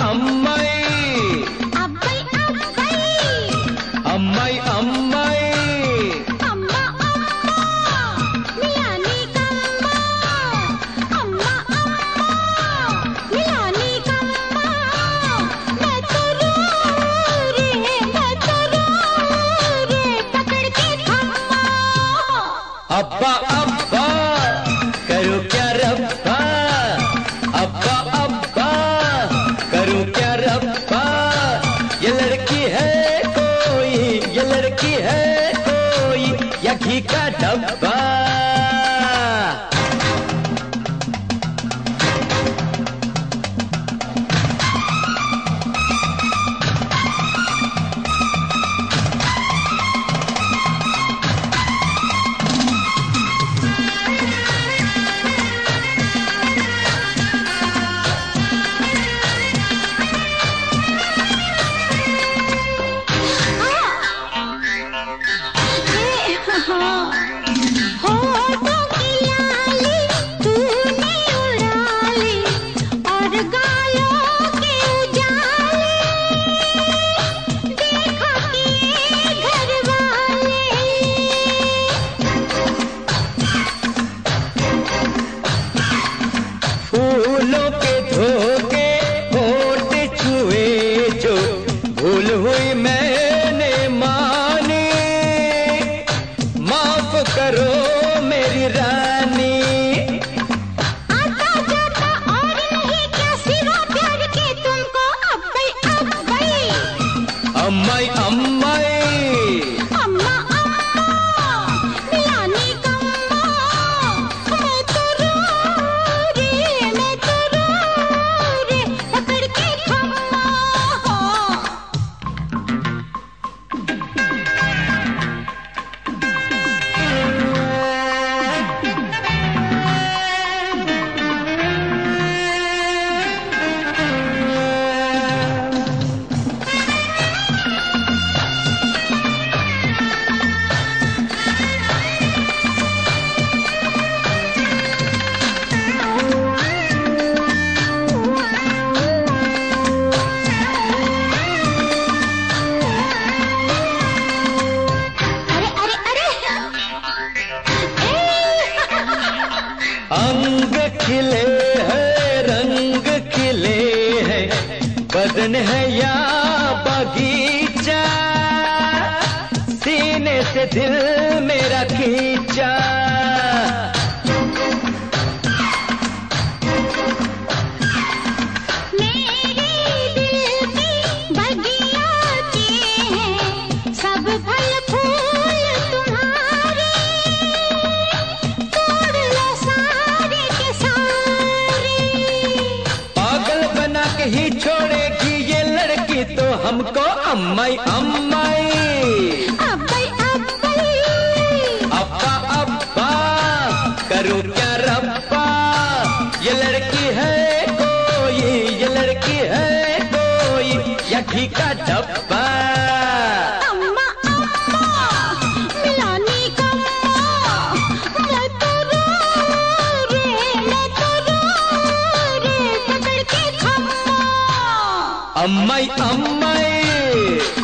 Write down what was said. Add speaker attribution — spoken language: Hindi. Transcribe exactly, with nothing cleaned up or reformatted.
Speaker 1: अम्माई
Speaker 2: अब्बाई अब्बाई
Speaker 1: अम्माई अम्माई
Speaker 2: अम्मा अम्मा मिलानी कम्मा अम्मा अम्मा मिलानी कम्मा मैं तो रो रे मैं तो रो रे पकड़ के खम्मा।
Speaker 1: अब्बा अब्बा करूं क्या रब्बा, अब्बा अब्बा करूं क्या रब्बा, ये लड़की है कोई, ये लड़की है कोई या घी का डब्बा। फूलों के धोखे होठ छुए जो भूल हुई मैंने मानी, माफ करो मेरी रानी।
Speaker 2: आता जाता और नहीं क्या सिवा प्यार के तुमको अब्बाई अब्बाई
Speaker 1: अम्माई अम्माई
Speaker 2: अम्मा अम्मा मिलानी कम्मा मैं तो रो रे मैं तो रो रे पकड़ के खम्मा।
Speaker 1: अंग खिले हैं रंग खिले हैं, बदन है या बगीचा, सीने से दिल मेरा खींचा।
Speaker 2: मेरे दिल की बगिया के हैं सब फल फूल तुम्हारे, तोड़ लो सारे के सारे।
Speaker 1: पागल बना के ही छोड़ेगी ये लड़की तो हमको अम्माई अम्माई
Speaker 2: अब्बाई अब्बाई
Speaker 1: अब्बा अब्बा करूं क्या रब्बा, ये लड़की है कोई, ये लड़की है कोई या घी का डब्बा।
Speaker 2: अम्मा अम्मा मिलानी कम्मा मैं तो रो रे मैं तो रो रे पकड़ के खम्मा।
Speaker 1: अम्माई अम्माई